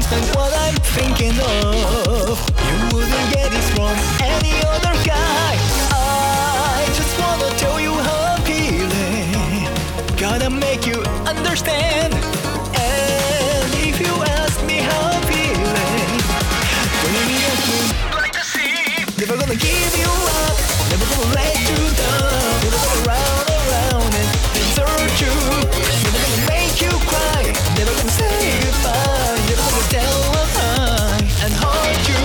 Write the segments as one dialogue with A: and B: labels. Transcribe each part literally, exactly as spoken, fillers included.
A: understand what I'm thinking of. You wouldn't get this from any other guy. I just wanna tell you how I'm feeling. Gotta make you understand. And if you ask me how I'm feeling, gonna be asking, like to see. Never gonna give you up, never gonna let you down. Never gonna round around and desert you. Never gonna make you cry, never gonna say goodbye. Never gonna tell a lie and hurt you.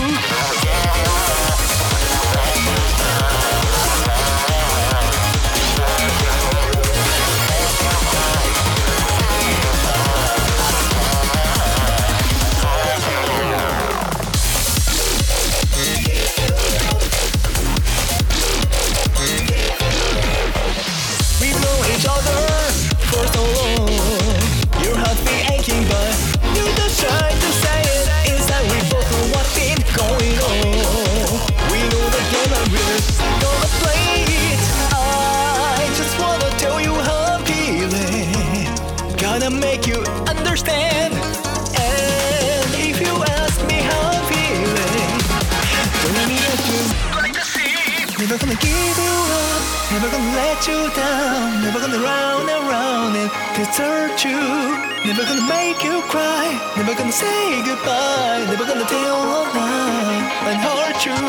A: Make you understand. And if you ask me how I'm feeling, gonna be at you, like to see. Never gonna give you up, never gonna let you down. Never gonna round and round and desert you. Never gonna make you cry, never gonna say goodbye. Never gonna tell a lie and hurt you.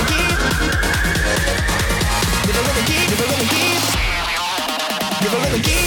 A: Never gonna give